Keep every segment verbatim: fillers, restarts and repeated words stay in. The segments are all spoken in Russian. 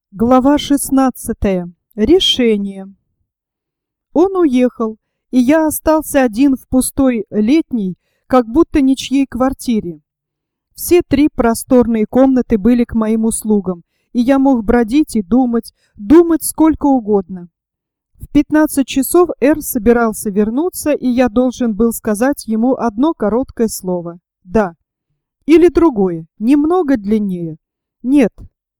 Глава шестнадцатая. Решение. Он уехал, и я остался один в пустой летней, как будто ничьей квартире. Все три просторные комнаты были к моим услугам, и я мог бродить и думать, думать сколько угодно. В пятнадцать часов Эр собирался вернуться, и я должен был сказать ему одно короткое слово «да» или другое, немного длиннее «нет».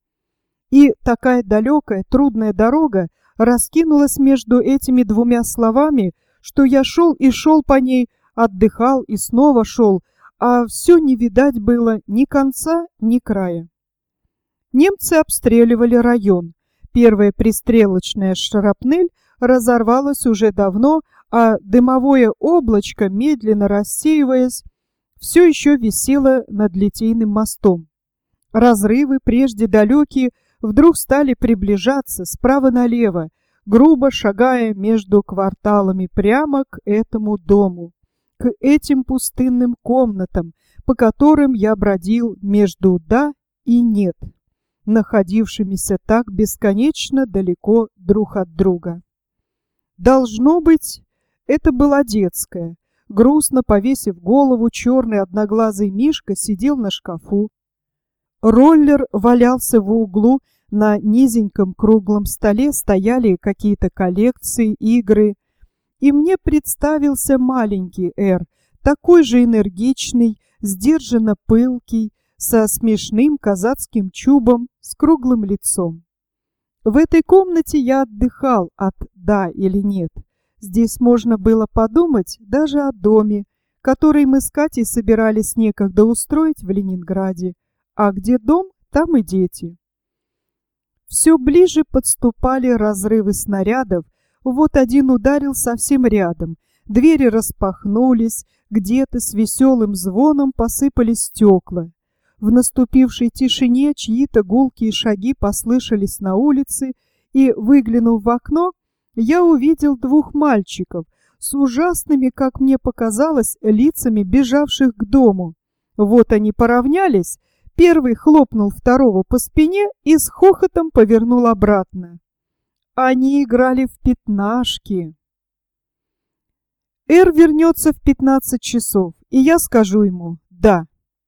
И такая далекая, трудная дорога раскинулась между этими двумя словами, что я шел и шел по ней, отдыхал и снова шел, а все не видать было ни конца, ни края. Немцы обстреливали район. Первая пристрелочная шрапнель разорвалась уже давно, а дымовое облачко, медленно рассеиваясь, все еще висело над Литейным мостом. Разрывы, прежде далекие, вдруг стали приближаться справа налево, грубо шагая между кварталами прямо к этому дому, к этим пустынным комнатам, по которым я бродил между «да» и «нет», находившимися так бесконечно далеко друг от друга. Должно быть, это была детская. Грустно повесив голову, черный одноглазый Мишка сидел на шкафу. Роллер валялся в углу, на низеньком круглом столе стояли какие-то коллекции, игры. И мне представился маленький Эр, такой же энергичный, сдержанно пылкий, со смешным казацким чубом, с круглым лицом. В этой комнате я отдыхал от «да» или «нет». Здесь можно было подумать даже о доме, который мы с Катей собирались некогда устроить в Ленинграде. А где дом, там и дети. Все ближе подступали разрывы снарядов. Вот один ударил совсем рядом. Двери распахнулись, где-то с веселым звоном посыпались стекла. В наступившей тишине чьи-то гулкие шаги послышались на улице, и, выглянув в окно, я увидел двух мальчиков с ужасными, как мне показалось, лицами, бежавших к дому. Вот они поравнялись. Первый хлопнул второго по спине и с хохотом повернул обратно. Они играли в пятнашки. Эр вернется в пятнадцать часов, и я скажу ему «да».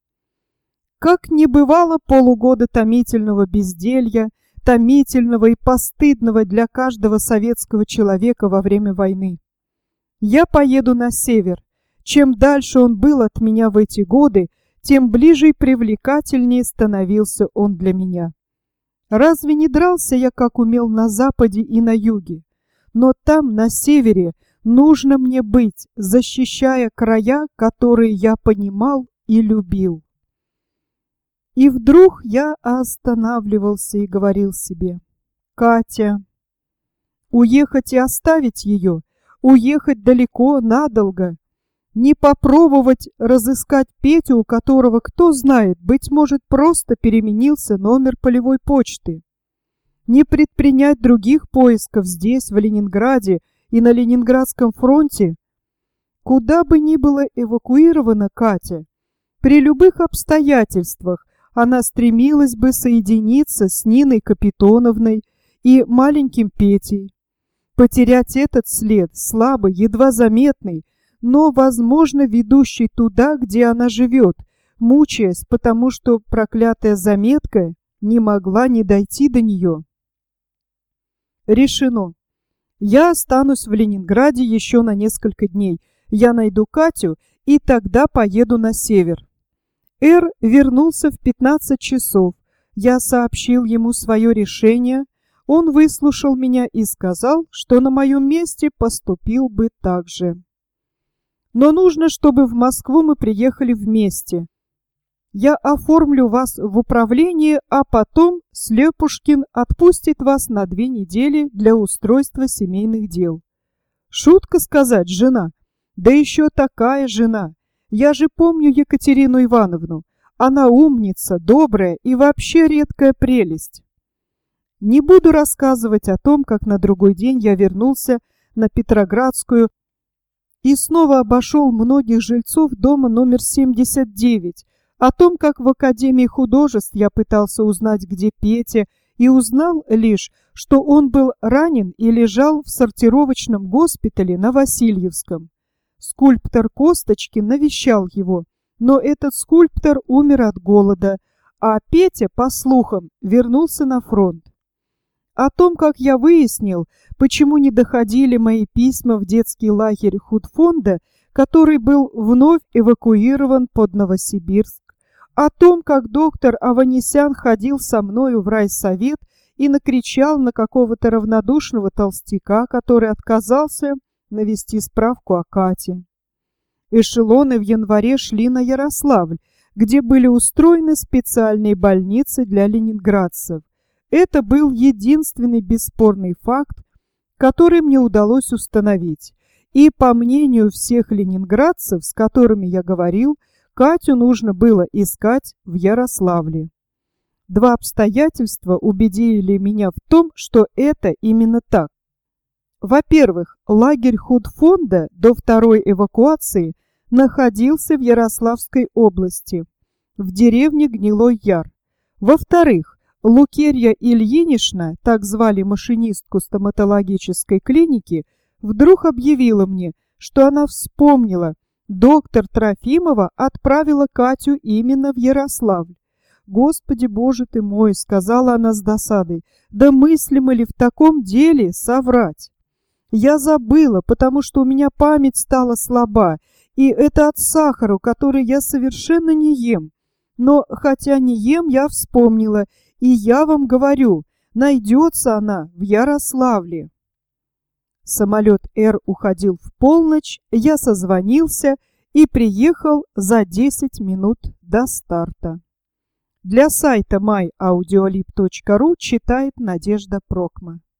Как не бывало полугода томительного безделья, томительного и постыдного для каждого советского человека во время войны. Я поеду на север. Чем дальше он был от меня в эти годы, тем ближе и привлекательнее становился он для меня. Разве не дрался я, как умел, на западе и на юге? Но там, на севере, нужно мне быть, защищая края, которые я понимал и любил. И вдруг я останавливался и говорил себе: «Катя, уехать и оставить ее, уехать далеко, надолго, не попробовать разыскать Петю, у которого, кто знает, быть может, просто переменился номер полевой почты, не предпринять других поисков здесь, в Ленинграде и на Ленинградском фронте. Куда бы ни была эвакуирована Катя, при любых обстоятельствах она стремилась бы соединиться с Ниной Капитоновной и маленьким Петей. Потерять этот след, слабый, едва заметный, но, возможно, ведущий туда, где она живет, мучаясь, потому что проклятая заметка не могла не дойти до нее. Решено. Я останусь в Ленинграде еще на несколько дней. Я найду Катю, и тогда поеду на север. Эр вернулся в пятнадцать часов. Я сообщил ему свое решение. Он выслушал меня и сказал, что на моем месте поступил бы так же. Но нужно, чтобы в Москву мы приехали вместе. Я оформлю вас в управление, а потом Слепушкин отпустит вас на две недели для устройства семейных дел. Шутка сказать, жена. Да еще такая жена. Я же помню Екатерину Ивановну. Она умница, добрая и вообще редкая прелесть. Не буду рассказывать о том, как на другой день я вернулся на Петроградскую и снова обошел многих жильцов дома номер семьдесят девять, о том, как в Академии художеств я пытался узнать, где Петя, и узнал лишь, что он был ранен и лежал в сортировочном госпитале на Васильевском. Скульптор Косточкин навещал его, но этот скульптор умер от голода, а Петя, по слухам, вернулся на фронт. О том, как я выяснил, почему не доходили мои письма в детский лагерь худфонда, который был вновь эвакуирован под Новосибирск, о том, как доктор Аванесян ходил со мною в райсовет и накричал на какого-то равнодушного толстяка, который отказался навести справку о Кате. Эшелоны в январе шли на Ярославль, где были устроены специальные больницы для ленинградцев. Это был единственный бесспорный факт, который мне удалось установить. И, по мнению всех ленинградцев, с которыми я говорил, Катю нужно было искать в Ярославле. Два обстоятельства убедили меня в том, что это именно так. Во-первых, лагерь худфонда до второй эвакуации находился в Ярославской области, в деревне Гнилой Яр. Во-вторых, Лукерья Ильинична, так звали машинистку стоматологической клиники, вдруг объявила мне, что она вспомнила, доктор Трофимова отправила Катю именно в Ярославль. «Господи Боже ты мой!» — сказала она с досадой. «Да мыслимо ли в таком деле соврать?» Я забыла, потому что у меня память стала слаба, и это от сахара, который я совершенно не ем. Но хотя не ем, я вспомнила, и я вам говорю, найдется она в Ярославле. Самолет «Р» уходил в полночь, я созвонился и приехал за десять минут до старта. Для сайта май аудиолиб точка ру читает Надежда Прокма.